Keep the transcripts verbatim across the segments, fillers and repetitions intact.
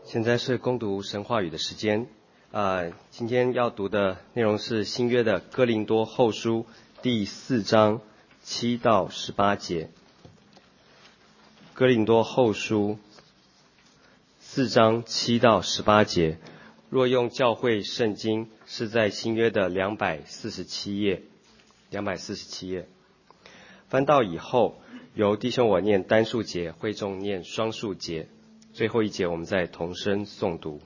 现在是攻读神话语的时间，呃，今天要读的内容是新约的哥林多后书第四章七到十八节。哥林多后书四章七到十八节，若用教会圣经，是在新约的两百四十七页，两百四十七页。翻到以后，由弟兄我念单数节，会众念双数节。最后一节我们再同声诵读。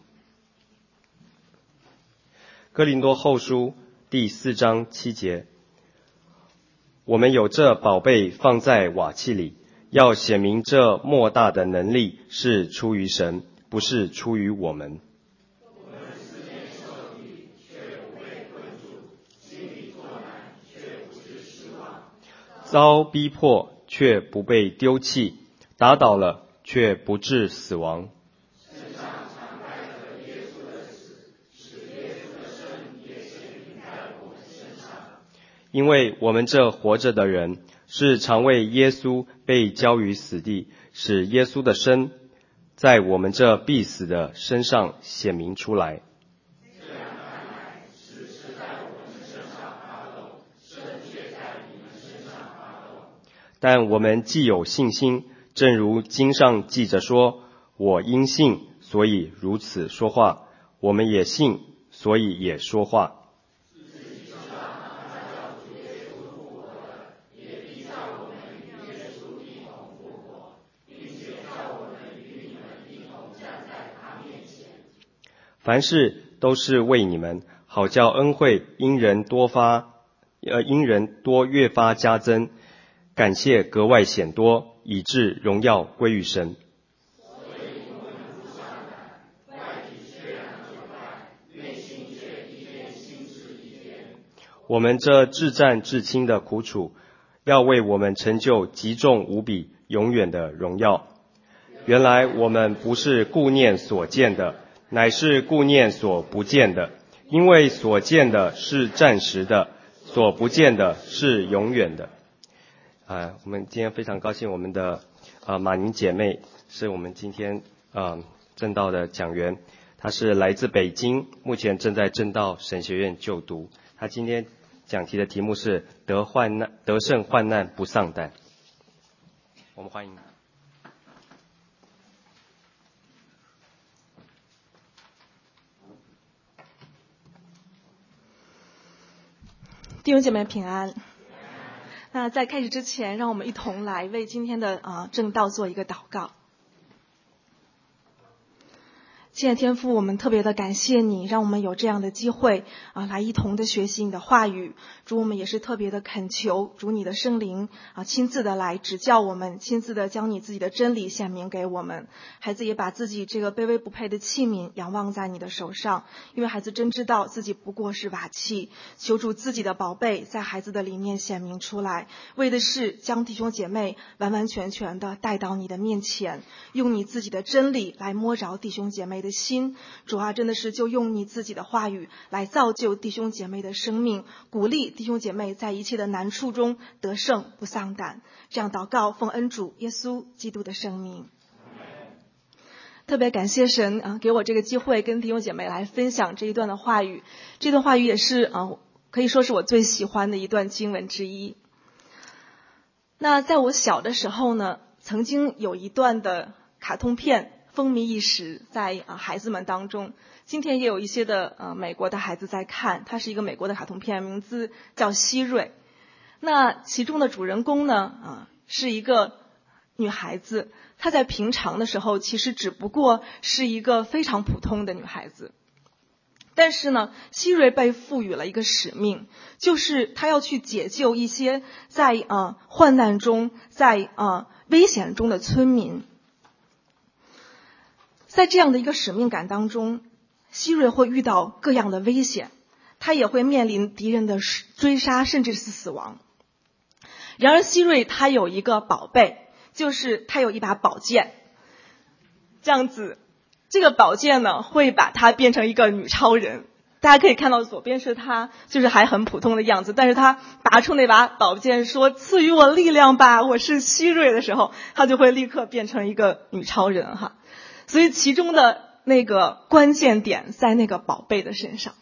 哥林多后书第四章七节，我们有这宝贝放在瓦器里，要显明这莫大的能力是出于神，不是出于我们。 我们四面受敌，却不被困住；心里作难，却不致失望； 遭逼迫，却不被丢弃；打倒了，却不致死亡。 身上常带着耶稣的死，使耶稣的生也显明在我们身上。 因为我们这活着的人，是常为耶稣被交于死地，使耶稣的生在我们这必死的身上显明出来。 这样看来，死是在我们身上发动，生却在你们身上发动。 但我们既有信心，正如经上记着说，我因信，所以如此说话；我们也信，所以也说话。凡事都是为你们，好叫恩惠因人多发，呃，因人多越发加增，感谢格外显多，以致荣耀归于神。 所以我们不上胆，外体虽然久败，内心却一天新似一天。 我们这至战至轻的苦楚，要为我们成就极重无比、永远的荣耀。原来我们不是顾念所见的，乃是顾念所不见的，因为所见的是暂时的，所不见的是永远的。啊，我们今天非常高兴，我们的啊马宁姐妹是我们今天啊正道的讲员，她是来自北京，目前正在正道神学院就读。她今天讲题的题目是得患难得胜患难不丧胆。我们欢迎。 弟兄姐妹平安。那在开始之前，让我们一同来为今天的啊、呃、正道做一个祷告。亲爱的天父，我们特别的感谢你，让我们有这样的机会啊，来一同的学习你的话语。主，我们也是特别的恳求主你的圣灵啊，亲自的来指教我们，亲自的将你自己的真理显明给我们。孩子也把自己这个卑微不配的器皿仰望在你的手上，因为孩子真知道自己不过是瓦器，求主自己的宝贝在孩子的里面显明出来，为的是将弟兄姐妹完完全全的带到你的面前，用你自己的真理来摸着弟兄姐妹的心。主啊，真的是就用你自己的话语来造就弟兄姐妹的生命，鼓励弟兄姐妹在一切的难处中得胜不丧胆。这样祷告，奉恩主耶稣基督的圣名。特别感谢神啊，给我这个机会跟弟兄姐妹来分享这一段的话语。这段话语也是啊，可以说是我最喜欢的一段经文之一。那在我小的时候呢，曾经有一段的卡通片风靡一时，在啊孩子们当中。今天也有一些的呃美国的孩子在看，它是一个美国的卡通片，名字叫希瑞。那其中的主人公呢啊是一个女孩子，她在平常的时候其实只不过是一个非常普通的女孩子。但是呢，希瑞被赋予了一个使命，就是她要去解救一些在啊、呃、患难中，在啊、呃、危险中的村民。在这样的一个使命感当中，希瑞会遇到各样的危险，他也会面临敌人的追杀，甚至是死亡。然而希瑞他有一个宝贝，就是他有一把宝剑。这样子，这个宝剑呢会把他变成一个女超人。大家可以看到左边是他就是还很普通的样子，但是他拔出那把宝剑说赐予我力量吧，我是希瑞的时候，他就会立刻变成一个女超人哈。所以其中的那个关键点在那个宝贝的身上。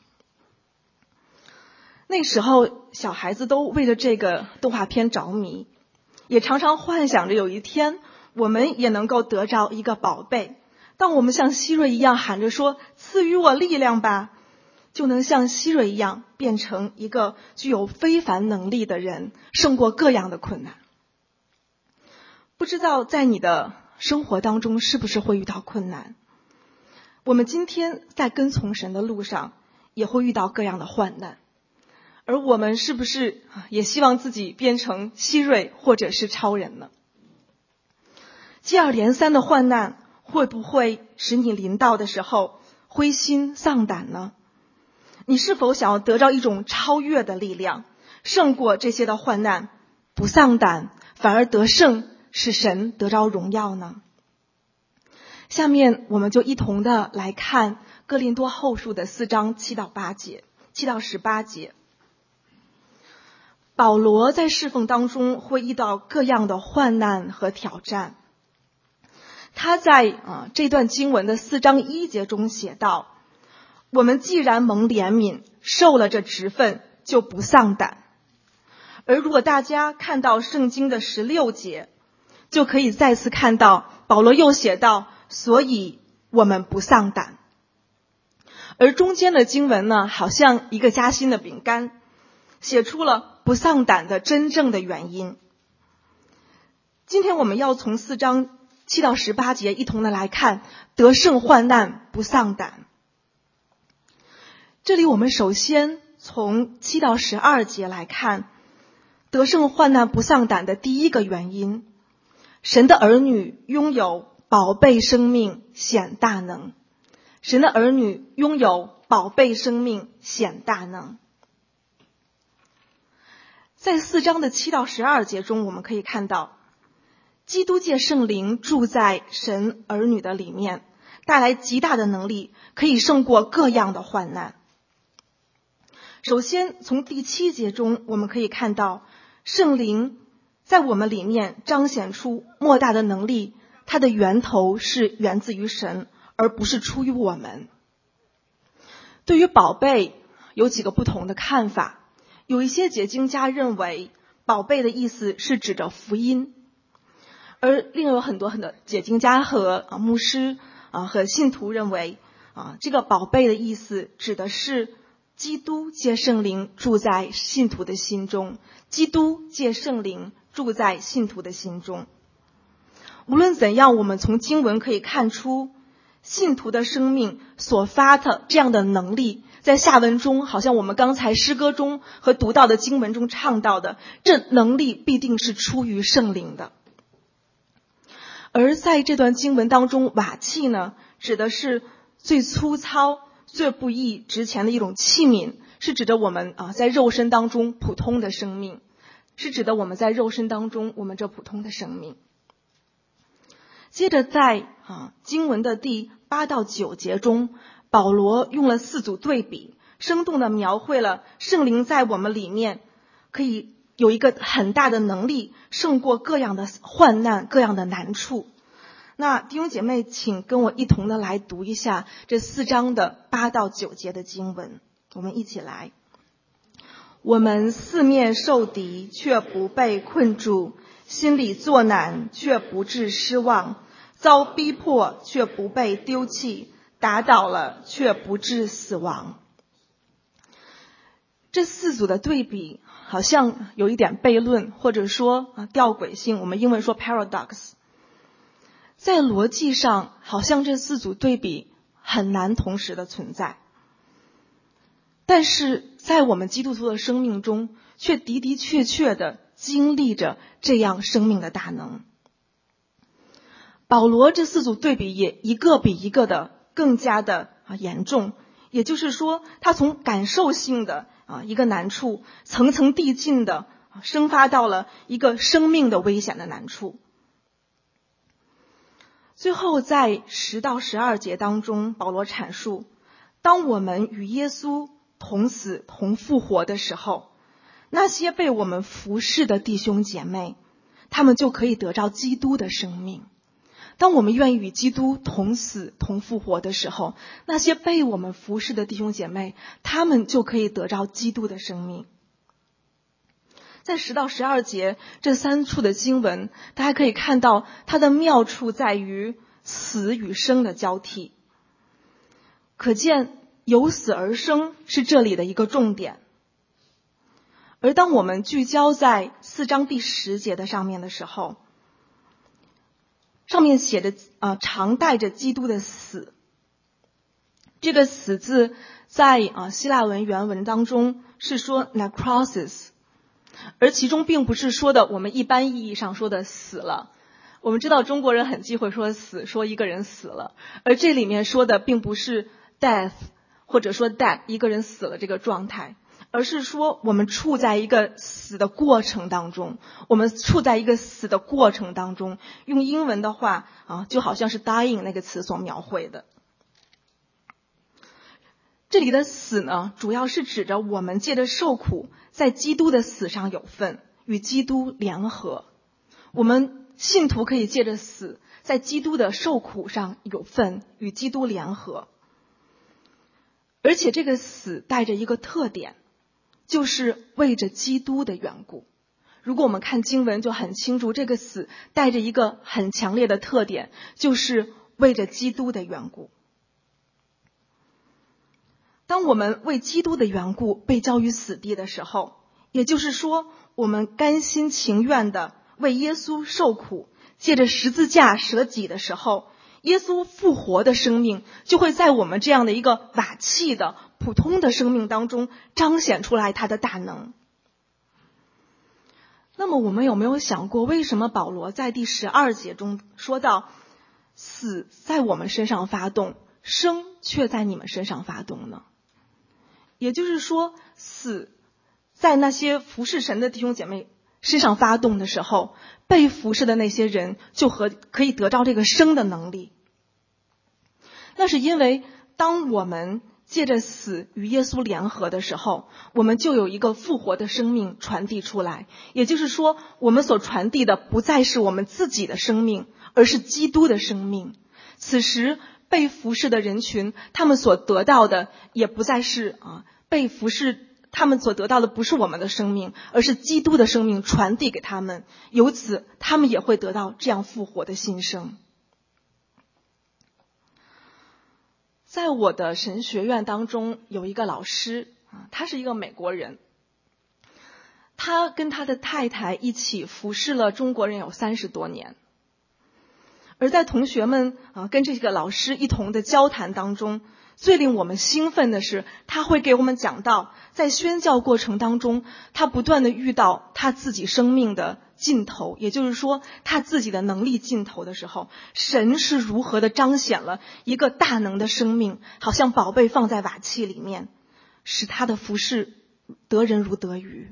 那时候小孩子都为了这个动画片着迷，也常常幻想着有一天我们也能够得着一个宝贝，当我们像希瑞一样喊着说赐予我力量吧，就能像希瑞一样变成一个具有非凡能力的人，胜过各样的困难。不知道在你的生活当中是不是会遇到困难？我们今天在跟从神的路上也会遇到各样的患难，而我们是不是也希望自己变成希瑞或者是超人呢？接二连三的患难会不会使你临到的时候灰心丧胆呢？你是否想要得到一种超越的力量，胜过这些的患难，不丧胆，反而得胜，使神得着荣耀呢？下面我们就一同的来看哥林多后书的四章七到八节，七到十八节。保罗在侍奉当中会遇到各样的患难和挑战。他在啊这段经文的四章一节中写道：我们既然蒙怜悯，受了这职分，就不丧胆。而如果大家看到圣经的十六节，就可以再次看到保罗又写道：所以我们不丧胆。而中间的经文呢，好像一个夹心的饼干，写出了不丧胆的真正的原因。今天我们要从四章七到十八节一同的来看得胜患难不丧胆。这里我们首先从七到十二节来看得胜患难不丧胆的第一个原因，神的儿女拥有宝贝生命显大能。神的儿女拥有宝贝生命显大能。在四章的七到十二节中，我们可以看到基督借圣灵住在神儿女的里面，带来极大的能力，可以胜过各样的患难。首先从第七节中我们可以看到圣灵在我们里面彰显出莫大的能力，它的源头是源自于神，而不是出于我们。对于宝贝有几个不同的看法，有一些解经家认为宝贝的意思是指着福音，而另有很多很多解经家和啊牧师啊和信徒认为啊这个宝贝的意思指的是基督借圣灵住在信徒的心中，基督借圣灵住在信徒的心中。无论怎样，我们从经文可以看出信徒的生命所发的这样的能力，在下文中好像我们刚才诗歌中和读到的经文中唱到的，这能力必定是出于圣灵的。而在这段经文当中，瓦器呢指的是最粗糙最不易值钱的一种器皿，是指着我们啊在肉身当中普通的生命，是指的我们在肉身当中我们这普通的生命。接着在啊经文的第八到九节中，保罗用了四组对比，生动地描绘了圣灵在我们里面可以有一个很大的能力，胜过各样的患难各样的难处。那弟兄姐妹请跟我一同的来读一下这四章的八到九节的经文，我们一起来。我们四面受敌，却不被困住，心里作难，却不致失望，遭逼迫，却不被丢弃，打倒了，却不致死亡。这四组的对比好像有一点悖论，或者说啊吊诡性，我们英文说 paradox。在逻辑上好像这四组对比很难同时的存在，但是在我们基督徒的生命中却的的确确的经历着这样生命的大能。保罗这四组对比也一个比一个的更加的啊严重，也就是说他从感受性的啊一个难处层层递进的生发到了一个生命的危险的难处。最后在十到十二节当中，保罗阐述，当我们与耶稣同死同复活的时候，那些被我们服侍的弟兄姐妹，他们就可以得着基督的生命。 当我们愿意与基督同死同复活的时候，那些被我们服侍的弟兄姐妹，他们就可以得着基督的生命。在十到十二节这三处的经文，大家可以看到它的妙处在于死与生的交替，可见由死而生是这里的一个重点。而当我们聚焦在四章第十节的上面的时候，上面写着呃常带着基督的死。这个死字在啊、呃、希腊文原文当中是说 necrosis， 而其中并不是说的我们一般意义上说的死了。我们知道中国人很忌讳说死，说一个人死了，而这里面说的并不是 death 或者说 dead 一个人死了这个状态，而是说我们处在一个死的过程当中，我们处在一个死的过程当中，用英文的话啊，就好像是 dying 那个词所描绘的。这里的死呢，主要是指着我们借着受苦，在基督的死上有份，与基督联合。我们信徒可以借着死，在基督的受苦上有份，与基督联合。而且这个死带着一个特点，就是为着基督的缘故。如果我们看经文就很清楚，这个死带着一个很强烈的特点，就是为着基督的缘故。当我们为基督的缘故被交于死地的时候，也就是说我们甘心情愿的为耶稣受苦，借着十字架舍己的时候，耶稣复活的生命就会在我们这样的一个瓦器的普通的生命当中彰显出来他的大能。那么我们有没有想过，为什么保罗在第十二节中说到死在我们身上发动，生却在你们身上发动呢？也就是说，死在那些服侍神的弟兄姐妹身上发动的时候，被服侍的那些人就和可以得到这个生的能力。那是因为当我们借着死与耶稣联合的时候，我们就有一个复活的生命传递出来。也就是说，我们所传递的不再是我们自己的生命，而是基督的生命。此时被服侍的人群，他们所得到的也不再是啊，被服侍他们所得到的不是我们的生命，而是基督的生命传递给他们，由此他们也会得到这样复活的新生。在我的神学院当中有一个老师，他是一个美国人，他跟他的太太一起服侍了中国人有三十多年。而在同学们啊跟这个老师一同的交谈当中，最令我们兴奋的是，他会给我们讲到，在宣教过程当中，他不断的遇到他自己生命的尽头，也就是说他自己的能力尽头的时候，神是如何的彰显了一个大能的生命，好像宝贝放在瓦器里面，使他的服事得人如得鱼。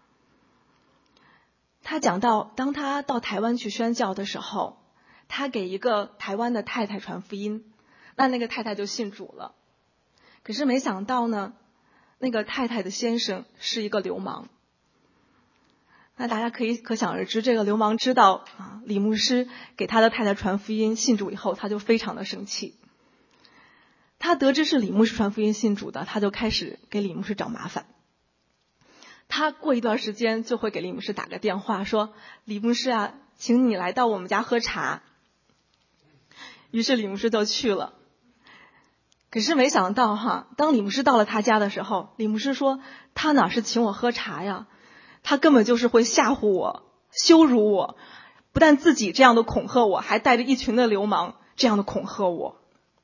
他讲到，当他到台湾去宣教的时候，他给一个台湾的太太传福音，那那个太太就信主了。可是没想到呢，那个太太的先生是一个流氓。那大家可以可想而知，这个流氓知道啊，李牧师给他的太太传福音信主以后，他就非常的生气。他得知是李牧师传福音信主的，他就开始给李牧师找麻烦。他过一段时间就会给李牧师打个电话说，李牧师啊，请你来到我们家喝茶。于是李牧师就去了。可是没想到哈，当李牧师到了他家的时候，李牧师说，他哪是请我喝茶呀，他根本就是会吓唬我，羞辱我，不但自己这样的恐吓我，还带着一群的流氓这样的恐吓我。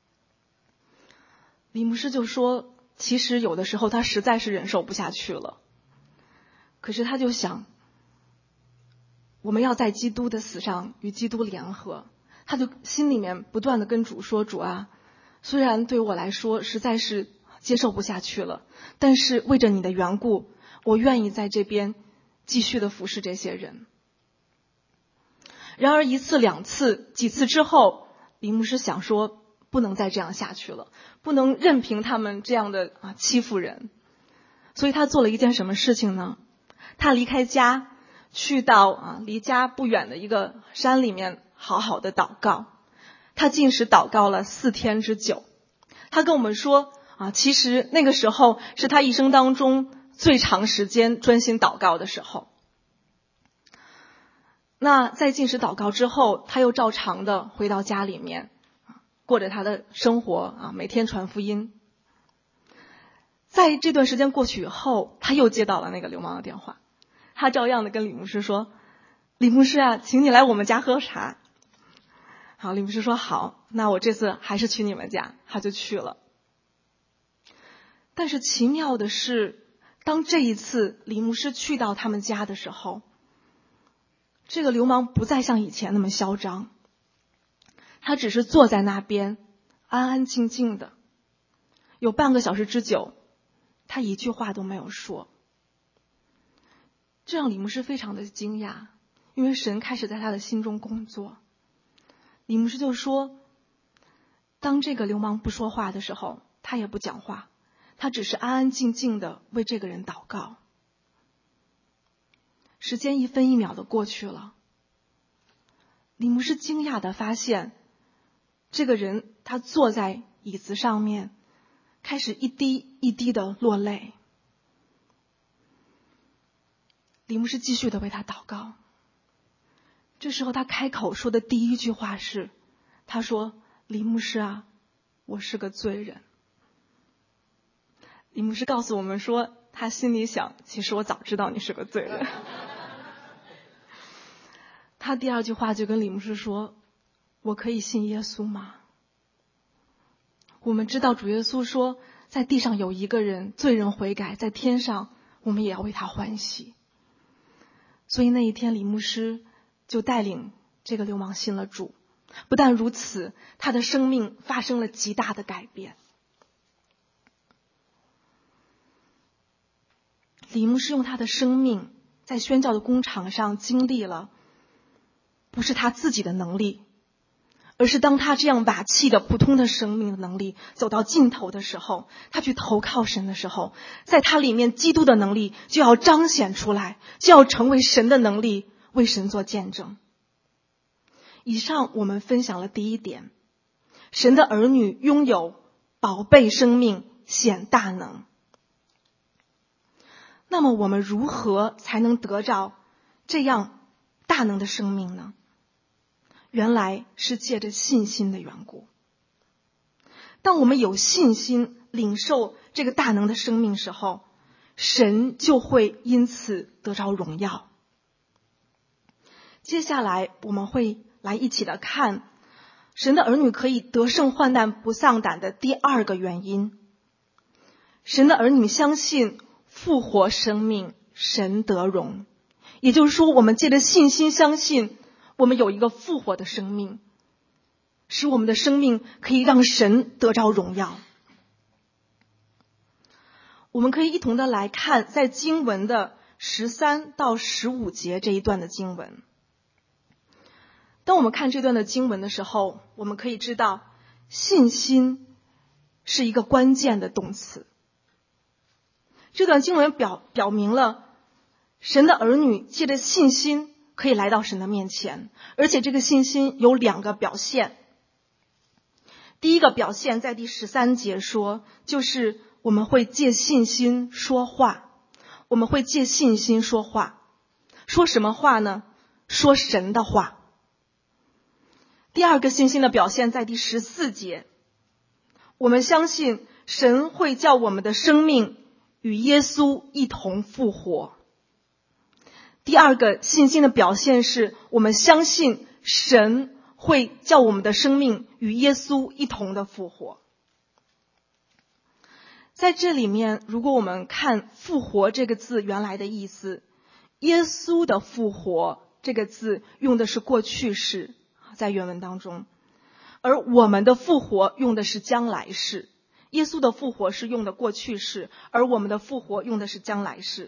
李牧师就说，其实有的时候他实在是忍受不下去了。可是他就想，我们要在基督的死上与基督联合。他就心里面不断的跟主说，主啊，虽然对我来说实在是接受不下去了，但是为着你的缘故，我愿意在这边继续的服侍这些人。然而一次两次几次之后，李牧师想说，不能再这样下去了，不能任凭他们这样的啊欺负人。所以他做了一件什么事情呢？他离开家，去到啊离家不远的一个山里面好好的祷告。 他禁食祷告了四天之久。他跟我们说啊，其实那个时候是他一生当中最长时间专心祷告的时候。那在禁食祷告之后，他又照常的回到家里面，过着他的生活啊，每天传福音。在这段时间过去以后，他又接到了那个流氓的电话，他照样的跟李牧师说：“李牧师啊，请你来我们家喝茶。”好，李牧师说好，那我这次还是去你们家，他就去了。但是奇妙的是，当这一次李牧师去到他们家的时候，这个流氓不再像以前那么嚣张，他只是坐在那边安安静静的，有半个小时之久，他一句话都没有说。这让李牧师非常的惊讶，因为神开始在他的心中工作。李牧师就说，当这个流氓不说话的时候，他也不讲话，他只是安安静静的为这个人祷告。时间一分一秒的过去了，李牧师惊讶的发现，这个人他坐在椅子上面，开始一滴一滴的落泪。李牧师继续的为他祷告。这时候他开口说的第一句话是，他说：“李牧师啊，我是个罪人。”李牧师告诉我们说，他心里想，其实我早知道你是个罪人。他第二句话就跟李牧师说，我可以信耶稣吗？我们知道主耶稣说，在地上有一个人罪人悔改，在天上我们也要为他欢喜。所以那一天李牧师就带领这个流氓信了主。不但如此，他的生命发生了极大的改变。李牧师用他的生命在宣教的工场上经历了，不是他自己的能力，而是当他这样瓦器的普通的生命的能力走到尽头的时候，他去投靠神的时候，在他里面基督的能力就要彰显出来，就要成为神的能力，为神做见证。以上我们分享了第一点，神的儿女拥有宝贝生命，显大能。那么我们如何才能得着这样大能的生命呢？原来是借着信心的缘故。当我们有信心领受这个大能的生命时候，神就会因此得着荣耀。接下来我们会来一起的看神的儿女可以得胜患难不丧胆的第二个原因。神的儿女相信复活生命，神得荣。也就是说，我们借着信心相信我们有一个复活的生命，使我们的生命可以让神得着荣耀。我们可以一同的来看在经文的十三到十五节这一段的经文。当我们看这段的经文的时候，我们可以知道信心是一个关键的动词。这段经文表表明了神的儿女借着信心可以来到神的面前，而且这个信心有两个表现。第一个表现在第十三节说，就是我们会借信心说话。我们会借信心说话。说什么话呢？说神的话。第二个信心的表现在第十四节，我们相信神会叫我们的生命与耶稣一同复活。第二个信心的表现是我们相信神会叫我们的生命与耶稣一同的复活。在这里面，如果我们看复活这个字原来的意思，耶稣的复活这个字用的是过去式，在原文当中，而我们的复活用的是将来式。耶稣的复活是用的过去式，而我们的复活用的是将来式。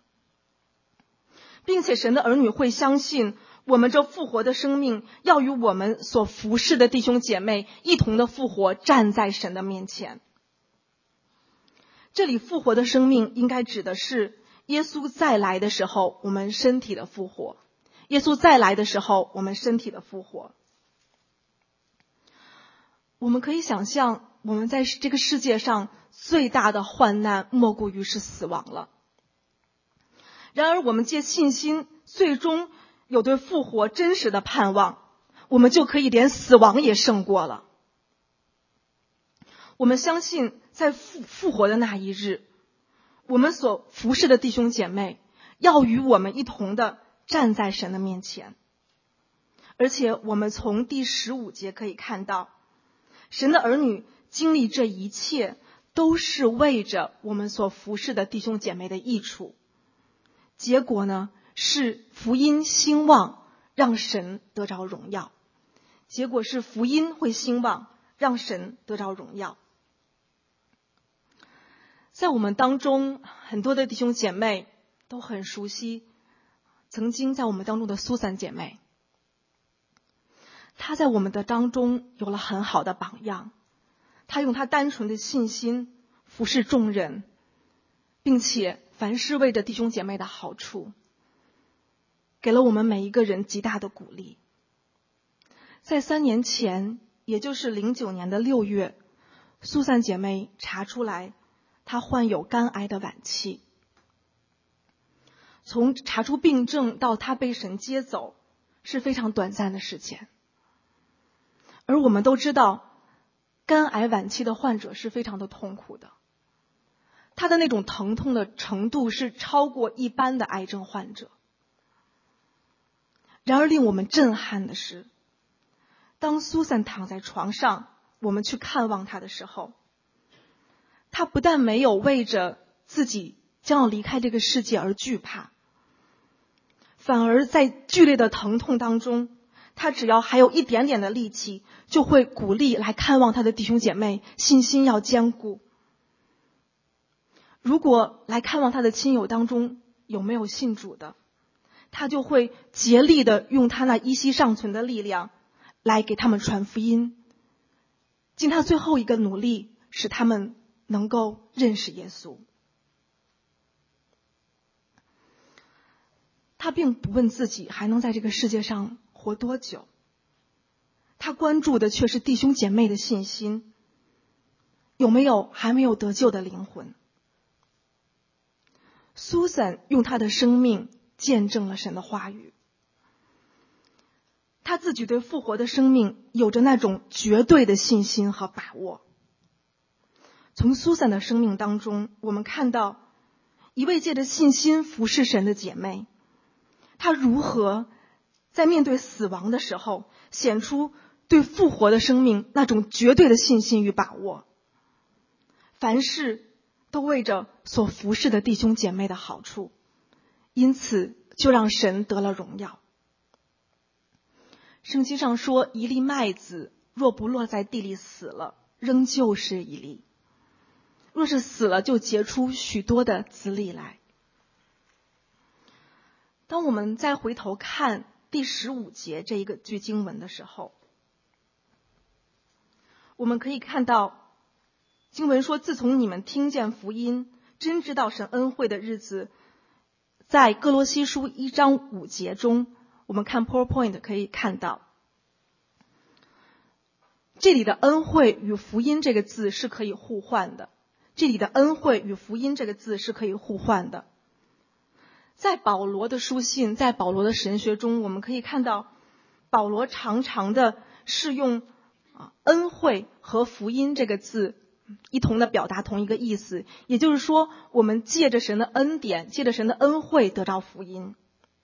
并且神的儿女会相信我们这复活的生命要与我们所服侍的弟兄姐妹一同的复活，站在神的面前。这里复活的生命应该指的是耶稣再来的时候我们身体的复活。耶稣再来的时候我们身体的复活。 我们可以想象，我们在这个世界上最大的患难莫过于是死亡了。然而我们借信心最终有对复活真实的盼望，我们就可以连死亡也胜过了。我们相信在复复活的那一日，我们所服侍的弟兄姐妹要与我们一同的站在神的面前。而且我们从第十五节可以看到，神的儿女经历这一切都是为着我们所服侍的弟兄姐妹的益处。结果呢，是福音兴旺，让神得着荣耀。结果是福音会兴旺，让神得着荣耀。在我们当中，很多的弟兄姐妹都很熟悉曾经在我们当中的苏珊姐妹。她在我们的当中有了很好的榜样，她用她单纯的信心服侍众人，并且凡事为着弟兄姐妹的好处，给了我们每一个人极大的鼓励。在三年前，也就是零九年的六月，苏珊姐妹查出来她患有肝癌的晚期。从查出病症到她被神接走是非常短暂的时间。而我们都知道，肝癌晚期的患者是非常的痛苦的，他的那种疼痛的程度是超过一般的癌症患者。然而令我们震撼的是，当苏珊躺在床上，我们去看望她的时候，她不但没有为着自己将要离开这个世界而惧怕，反而在剧烈的疼痛当中，他只要还有一点点的力气，就会鼓励来看望他的弟兄姐妹，信心要坚固。如果来看望他的亲友当中有没有信主的，他就会竭力的用他那依稀尚存的力量来给他们传福音，尽他最后一个努力，使他们能够认识耶稣。他并不问自己还能在这个世界上活多久，他关注的却是弟兄姐妹的信心，有没有还没有得救的灵魂。苏珊用他的生命见证了神的话语，他自己对复活的生命有着那种绝对的信心和把握。从苏珊的生命当中，我们看到一位借着信心服侍神的姐妹，她如何在面对死亡的时候显出对复活的生命那种绝对的信心与把握，凡事都为着所服侍的弟兄姐妹的好处，因此就让神得了荣耀。圣经上说，一粒麦子若不落在地里死了，仍旧是一粒；若是死了，就结出许多的子粒来。当我们再回头看第十五节这一个句经文的时候，我们可以看到经文说，自从你们听见福音，真知道神恩惠的日子，在哥罗西书一章五节中，我们看 PowerPoint 可以看到，这里的恩惠与福音这个字是可以互换的，这里的恩惠与福音这个字是可以互换的。在保罗的书信，在保罗的神学中，我们可以看到保罗常常的是用恩惠和福音这个字一同的表达同一个意思，也就是说，我们借着神的恩典，借着神的恩惠得到福音。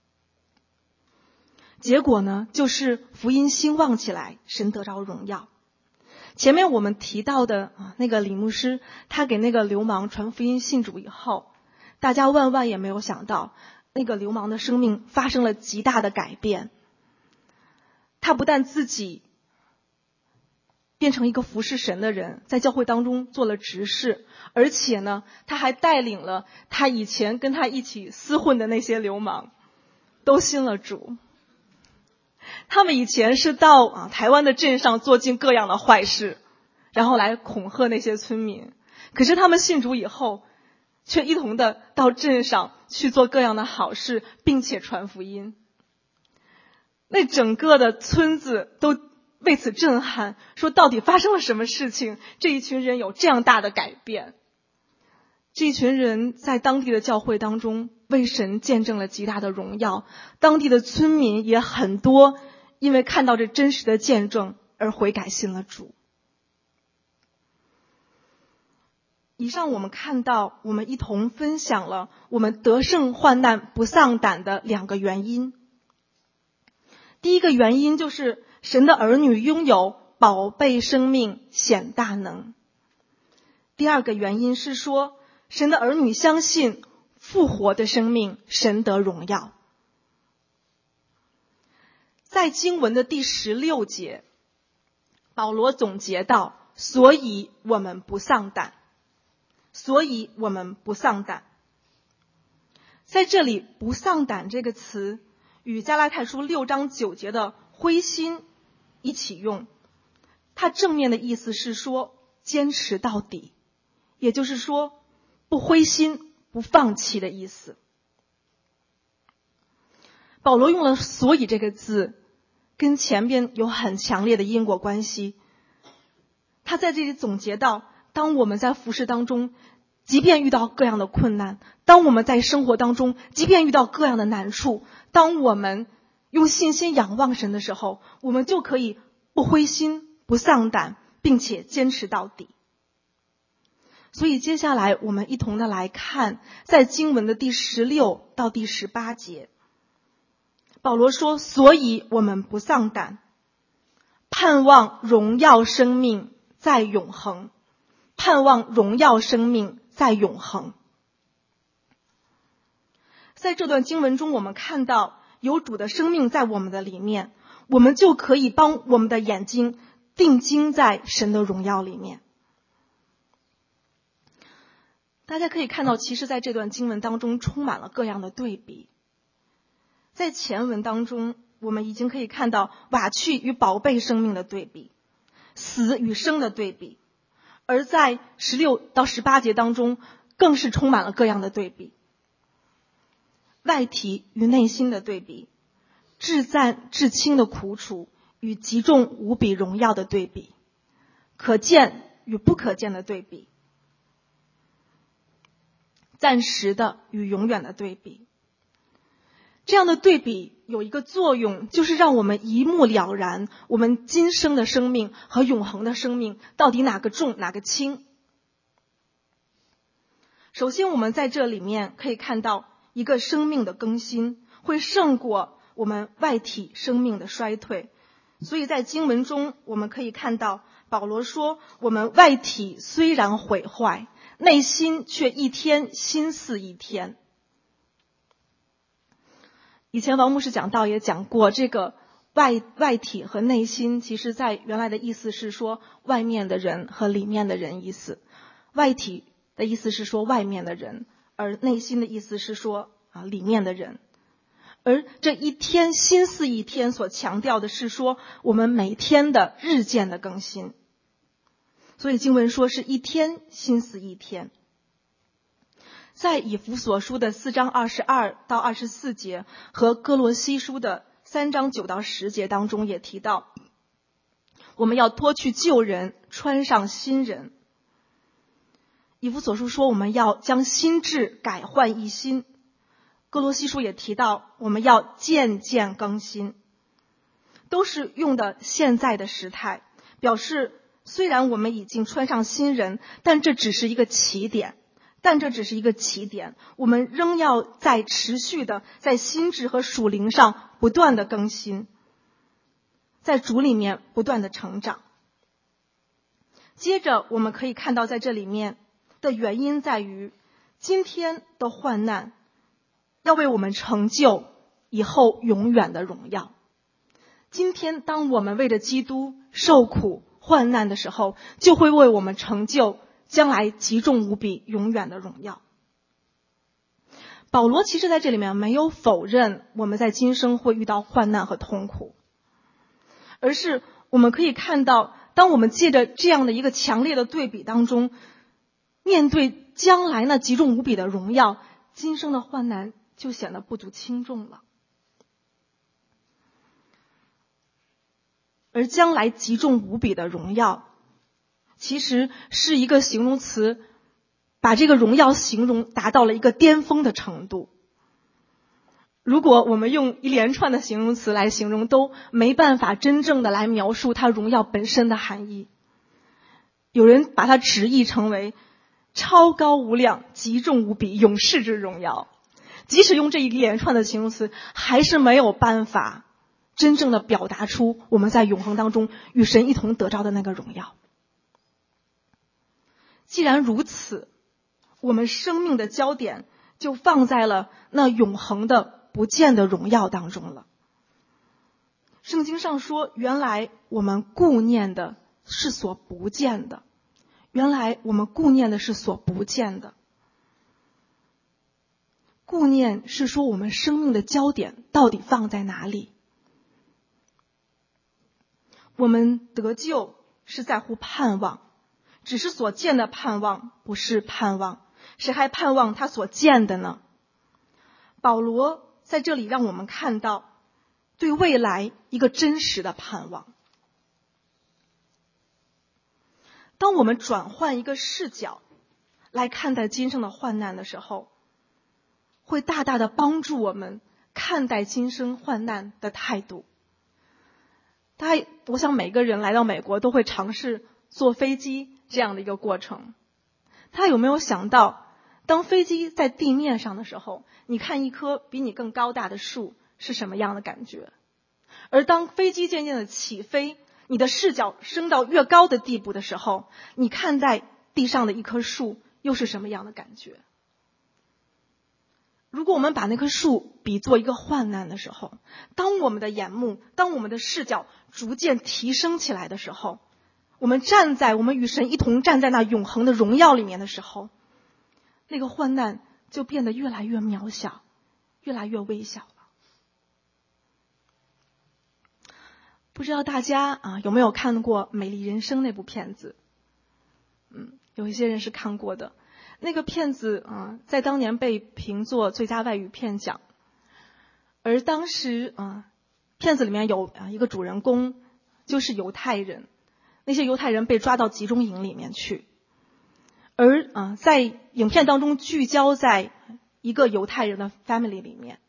结果呢，就是福音兴旺起来，神得着荣耀。前面我们提到的那个李牧师，他给那个流氓传福音信主以后，大家万万也没有想到，那个流氓的生命发生了极大的改变。他不但自己变成一个服侍神的人，在教会当中做了执事，而且呢，他还带领了他以前跟他一起厮混的那些流氓都信了主。他们以前是到啊台湾的镇上做尽各样的坏事，然后来恐吓那些村民，可是他们信主以后，却一同的到镇上去做各样的好事，并且传福音。那整个的村子都为此震撼，说到底发生了什么事情，这一群人有这样大的改变。这一群人在当地的教会当中为神见证了极大的荣耀，当地的村民也很多因为看到这真实的见证而悔改信了主。以上我们看到，我们一同分享了我们得胜患难不丧胆的两个原因。第一个原因就是神的儿女拥有宝贝生命显大能。第二个原因是说，神的儿女相信复活的生命神得荣耀。在经文的第十六节，保罗总结到，所以我们不丧胆，所以我们不丧胆。在这里不丧胆这个词与加拉太书六章九节的灰心一起用，它正面的意思是说坚持到底，也就是说不灰心不放弃的意思。保罗用了所以这个字，跟前边有很强烈的因果关系。他在这里总结到，当我们在服事当中，即便遇到各样的困难，当我们在生活当中，即便遇到各样的难处，当我们用信心仰望神的时候，我们就可以不灰心不丧胆，并且坚持到底。所以接下来我们一同的来看，在经文的第十六到第十八节，保罗说，所以我们不丧胆，盼望荣耀生命在永恒，盼望荣耀生命在永恒。在这段经文中，我们看到有主的生命在我们的里面，我们就可以帮我们的眼睛定睛在神的荣耀里面。大家可以看到，其实在这段经文当中充满了各样的对比。在前文当中，我们已经可以看到瓦器与宝贝生命的对比，死与生的对比，而在十六到十八节当中更是充满了各样的对比，外体与内心的对比，至赞至轻的苦楚与极重无比荣耀的对比，可见与不可见的对比，暂时的与永远的对比。这样的对比有一个作用，就是让我们一目了然，我们今生的生命和永恒的生命到底哪个重哪个轻。首先我们在这里面可以看到，一个生命的更新会胜过我们外体生命的衰退。所以在经文中我们可以看到，保罗说，我们外体虽然毁坏，内心却一天新似一天。以前王牧师讲道也讲过，这个外外体和内心，其实在原来的意思是说外面的人和里面的人意思。外体的意思是说外面的人，而内心的意思是说啊里面的人。而这一天新似一天所强调的是说我们每天的日渐的更新。所以经文说是一天新似一天。在以弗所书的四章二十二到二十四节和哥罗西书的三章九到十节当中也提到，我们要脱去旧人，穿上新人。以弗所书说我们要将心志改换一新，哥罗西书也提到我们要渐渐更新，都是用的现在的时态，表示虽然我们已经穿上新人，但这只是一个起点。但这只是一个起点，我们仍要在持续的在心智和属灵上不断的更新，在主里面不断的成长。接着我们可以看到，在这里面的原因在于，今天的患难要为我们成就以后永远的荣耀。今天当我们为着基督受苦患难的时候，就会为我们成就将来极重无比永远的荣耀。保罗其实在这里面没有否认我们在今生会遇到患难和痛苦，而是我们可以看到，当我们借着这样的一个强烈的对比当中，面对将来那极重无比的荣耀，今生的患难就显得不足轻重了。 而将来极重无比的荣耀，其实是一个形容词，把这个荣耀形容达到了一个巅峰的程度。如果我们用一连串的形容词来形容，都没办法真正的来描述它荣耀本身的含义。有人把它直译成为超高无量、极重无比、永世之荣耀。即使用这一连串的形容词，还是没有办法真正的表达出我们在永恒当中与神一同得着的那个荣耀。既然如此，我们生命的焦点就放在了那永恒的不见的荣耀当中了。圣经上说，原来我们顾念的是所不见的，原来我们顾念的是所不见的。顾念是说我们生命的焦点到底放在哪里。我们得救是在乎盼望，只是所见的盼望不是盼望，谁还盼望他所见的呢？保罗在这里让我们看到对未来一个真实的盼望。当我们转换一个视角来看待今生的患难的时候，会大大的帮助我们看待今生患难的态度。大家，我想每个人来到美国都会尝试坐飞机这样的一个过程。他有没有想到，当飞机在地面上的时候，你看一棵比你更高大的树是什么样的感觉？而当飞机渐渐的起飞，你的视角升到越高的地步的时候，你看待地上的一棵树又是什么样的感觉？如果我们把那棵树比作一个患难的时候，当我们的眼目，当我们的视角逐渐提升起来的时候，我们站在我们与神一同站在那永恒的荣耀里面的时候，那个患难就变得越来越渺小，越来越微小了。不知道大家啊有没有看过《美丽人生》那部片子？嗯，有一些人是看过的。那个片子啊，在当年被评作最佳外语片奖。而当时啊，片子里面有啊一个主人公就是犹太人，那些犹太人被抓到集中营里面去，而啊在影片当中聚焦在一个犹太人的 family 里面。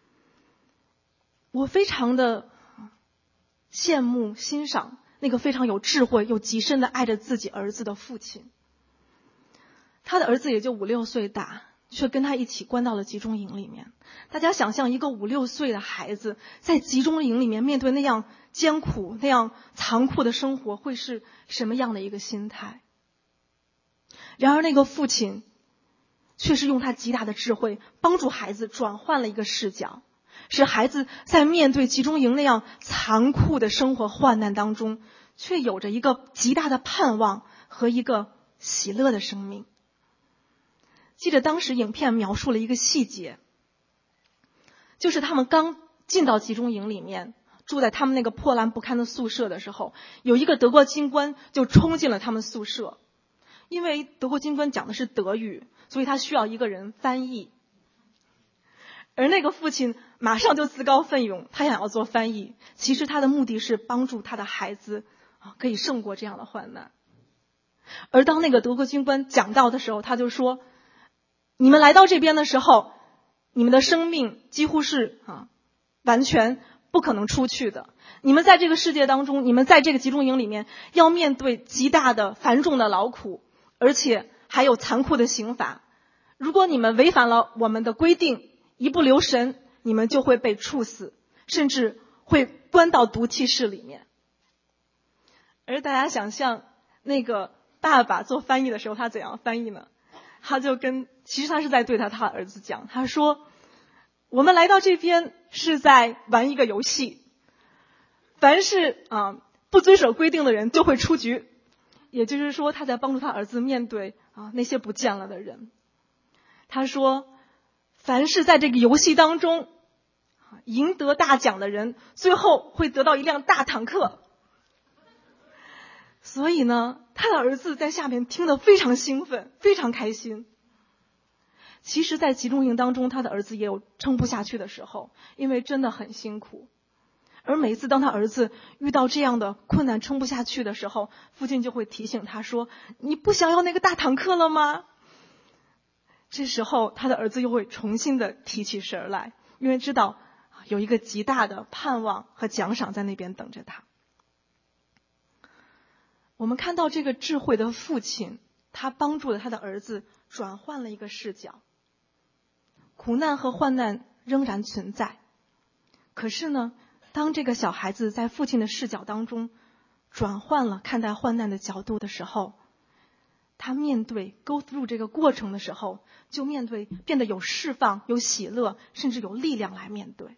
我非常的羡慕欣赏那个非常有智慧又极深的爱着自己儿子的父亲。他的儿子也就五六岁大，却跟他一起关到了集中营里面。大家想象一个五六岁的孩子在集中营里面面对那样艰苦、那样残酷的生活，会是什么样的一个心态？然而那个父亲却是用他极大的智慧帮助孩子转换了一个视角，使孩子在面对集中营那样残酷的生活患难当中，却有着一个极大的盼望和一个喜乐的生命。记得当时影片描述了一个细节，就是他们刚进到集中营里面，住在他们那个破烂不堪的宿舍的时候，有一个德国军官就冲进了他们宿舍。因为德国军官讲的是德语，所以他需要一个人翻译。而那个父亲马上就自告奋勇，他想要做翻译，其实他的目的是帮助他的孩子啊可以胜过这样的患难。而当那个德国军官讲到的时候，他就说，你们来到这边的时候，你们的生命几乎是啊完全不可能出去的。你们在这个世界当中，你们在这个集中营里面要面对极大的繁重的劳苦，而且还有残酷的刑罚。如果你们违反了我们的规定，一不留神，你们就会被处死，甚至会关到毒气室里面。而大家想象那个爸爸做翻译的时候，他怎样翻译呢？他就跟，其实他是在对他他儿子讲，他说，我们来到这边是在玩一个游戏，凡是啊不遵守规定的人就会出局。也就是说，他在帮助他儿子面对啊那些不见了的人。他说，凡是在这个游戏当中赢得大奖的人，最后会得到一辆大坦克。所以呢，他的儿子在下面听得非常兴奋，非常开心。其实在集中营当中，他的儿子也有撑不下去的时候，因为真的很辛苦。 而每一次当他儿子遇到这样的困难撑不下去的时候，父亲就会提醒他说，你不想要那个大坦克了吗？这时候他的儿子又会重新的提起神来，因为知道有一个极大的盼望和奖赏在那边等着他。我们看到这个智慧的父亲，他帮助了他的儿子转换了一个视角。苦难和患难仍然存在，可是呢，当这个小孩子在父亲的视角当中转换了看待患难的角度的时候，他面对 go through 这个过程的时候，就面对变得有释放、有喜乐，甚至有力量来面对。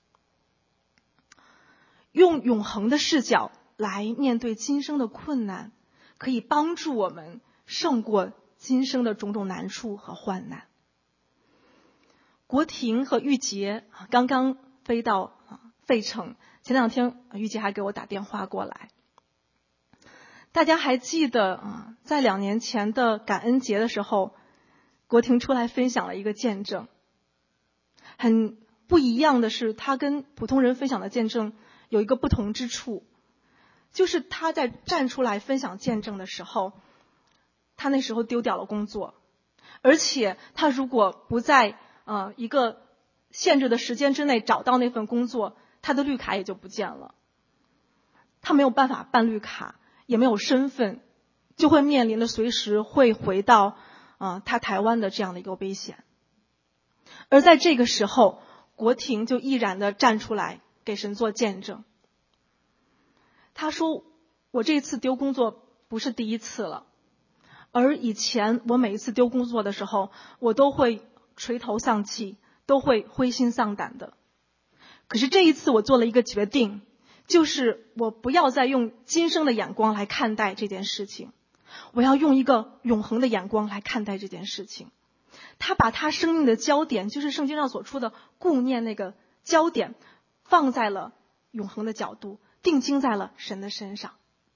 用永恒的视角来面对今生的困难，可以帮助我们胜过今生的种种难处和患难。国婷和玉洁刚刚飞到费城，前两天玉洁还给我打电话过来。大家还记得在两年前的感恩节的时候，国婷出来分享了一个见证。很不一样的是，他跟普通人分享的见证有一个不同之处，就是他在站出来分享见证的时候，他那时候丢掉了工作，而且他如果不在呃一个限制的时间之内找到那份工作，他的绿卡也就不见了。他没有办法办绿卡，也没有身份，就会面临着随时会回到呃他台湾的这样的一个危险。而在这个时候，国婷就毅然地站出来给神做见证。他说，我这次丢工作不是第一次了，而以前我每一次丢工作的时候，我都会垂头丧气，都会灰心丧胆的。可是这一次我做了一个决定，就是我不要再用今生的眼光来看待这件事情，我要用一个永恒的眼光来看待这件事情。他把他生命的焦点，就是圣经上所说的顾念那个焦点，放在了永恒的角度，定睛在了神的身上。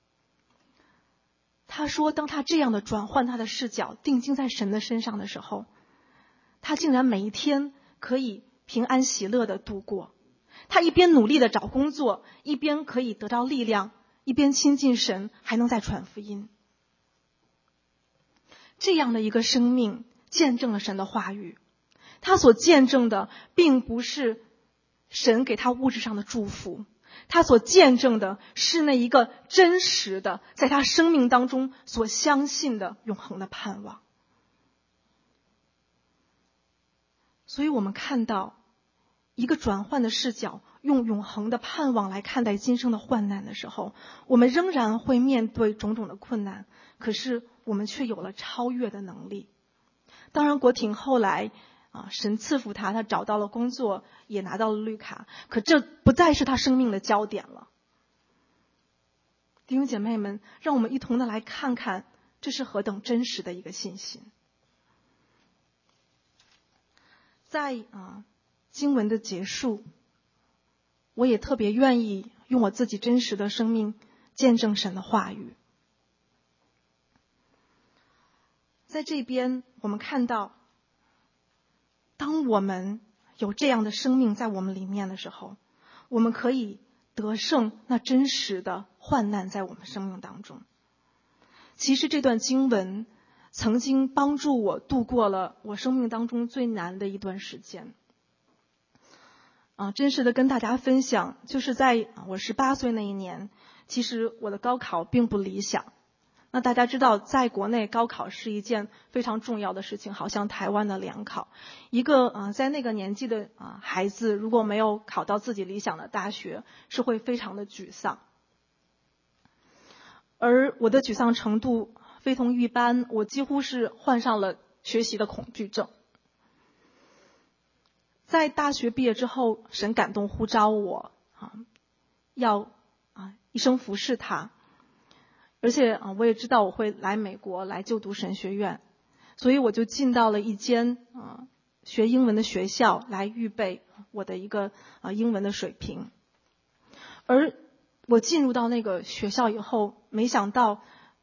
他说，当他这样的转换他的视角，定睛在神的身上的时候，他竟然每一天可以平安喜乐的度过。他一边努力的找工作，一边可以得到力量，一边亲近神，还能再传福音。这样的一个生命见证了神的话语，他所见证的并不是神给他物质上的祝福，他所见证的是那一个真实的在他生命当中所相信的永恒的盼望。所以我们看到一个转换的视角，用永恒的盼望来看待今生的患难的时候，我们仍然会面对种种的困难，可是我们却有了超越的能力。当然国婷后来啊，神赐福他，他找到了工作，也拿到了绿卡，可这不再是他生命的焦点了。弟兄姐妹们，让我们一同的来看看，这是何等真实的一个信心。在啊经文的结束，我也特别愿意用我自己真实的生命见证神的话语。在这边我们看到，当我们有这样的生命在我们里面的时候，我们可以得胜那真实的患难在我们生命当中。其实这段经文曾经帮助我度过了我生命当中最难的一段时间。啊，真实的跟大家分享，就是在我十八岁那一年，其实我的高考并不理想。那大家知道，在国内高考是一件非常重要的事情，好像台湾的联考，一个呃在那个年纪的啊、呃、孩子，如果没有考到自己理想的大学，是会非常的沮丧。而我的沮丧程度非同一般，我几乎是患上了学习的恐惧症。在大学毕业之后，神感动呼召我啊，要啊一生服侍他。而且啊，我也知道我会来美国来就读神学院，所以我就进到了一间啊学英文的学校来预备我的一个啊英文的水平。而我进入到那个学校以后，没想到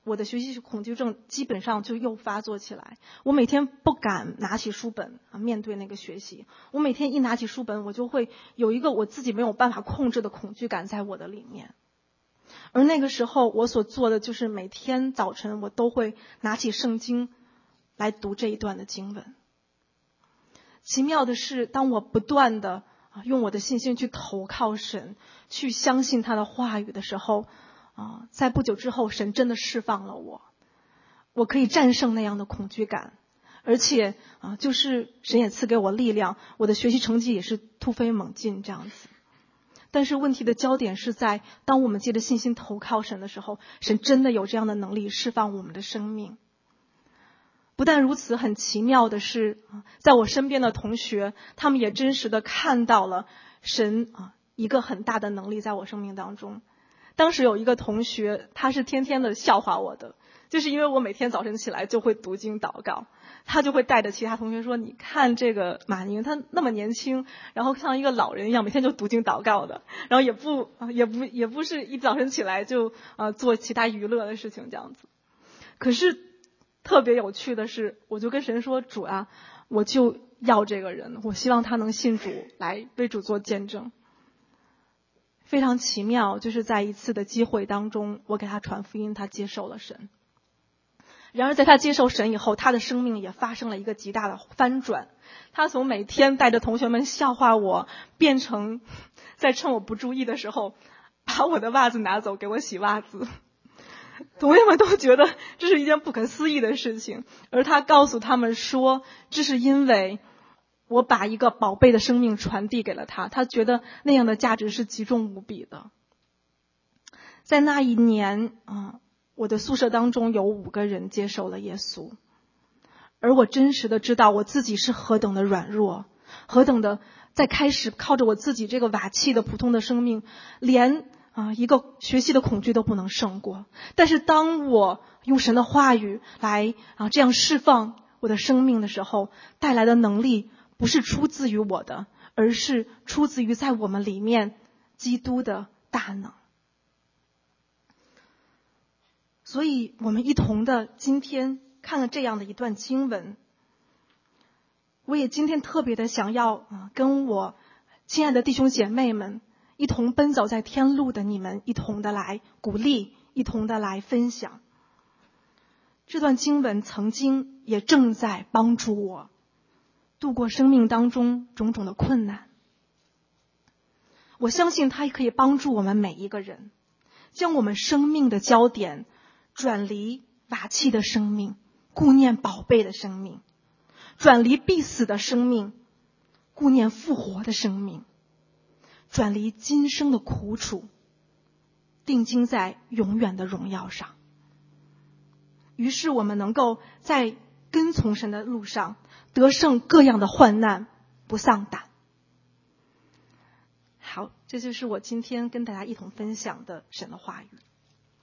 我的学习恐惧症基本上就又发作起来。我每天不敢拿起书本啊，面对那个学习。我每天一拿起书本，我就会有一个我自己没有办法控制的恐惧感在我的里面。而那个时候我所做的就是每天早晨我都会拿起圣经来读这一段的经文。奇妙的是，当我不断的用我的信心去投靠神，去相信他的话语的时候，啊，在不久之后，神真的释放了我，我可以战胜那样的恐惧感，而且啊，就是神也赐给我力量，我的学习成绩也是突飞猛进这样子。但是问题的焦点是在，当我们借着信心投靠神的时候，神真的有这样的能力释放我们的生命。不但如此，很奇妙的是，在我身边的同学，他们也真实的看到了神啊一个很大的能力在我生命当中。当时有一个同学，他是天天的笑话我的，就是因为我每天早晨起来就会读经祷告，他就会带着其他同学说，你看这个马宁，他那么年轻，然后像一个老人一样，每天就读经祷告的，然后也不也不也不是一早晨起来就呃做其他娱乐的事情这样子。可是特别有趣的是，我就跟神说，主啊，我就要这个人，我希望他能信主，来为主做见证。非常奇妙，就是在一次的机会当中，我给他传福音，他接受了神。然而在他接受神以后，他的生命也发生了一个极大的翻转。他从每天带着同学们笑话我，变成在趁我不注意的时候，把我的袜子拿走给我洗袜子。同学们都觉得这是一件不可思议的事情，而他告诉他们说，这是因为我把一个宝贝的生命传递给了他，他觉得那样的价值是极重无比的。在那一年啊，我的宿舍当中有五个人接受了耶稣，而我真实的知道我自己是何等的软弱，何等的在开始靠着我自己这个瓦器的普通的生命，连啊一个学习的恐惧都不能胜过。但是当我用神的话语来啊这样释放我的生命的时候，带来的能力不是出自于我的，而是出自于在我们里面基督的大能。所以我们一同的今天看了这样的一段经文，我也今天特别的想要啊跟我亲爱的弟兄姐妹们一同奔走在天路的你们一同的来鼓励，一同的来分享。这段经文曾经也正在帮助我度过生命当中种种的困难。我相信它也可以帮助我们每一个人，将我们生命的焦点转离瓦器的生命，顾念宝贝的生命，转离必死的生命，顾念复活的生命，转离今生的苦楚，定睛在永远的荣耀上。于是我们能够在跟从神的路上得胜各样的患难，不丧胆。好，这就是我今天跟大家一同分享的神的话语。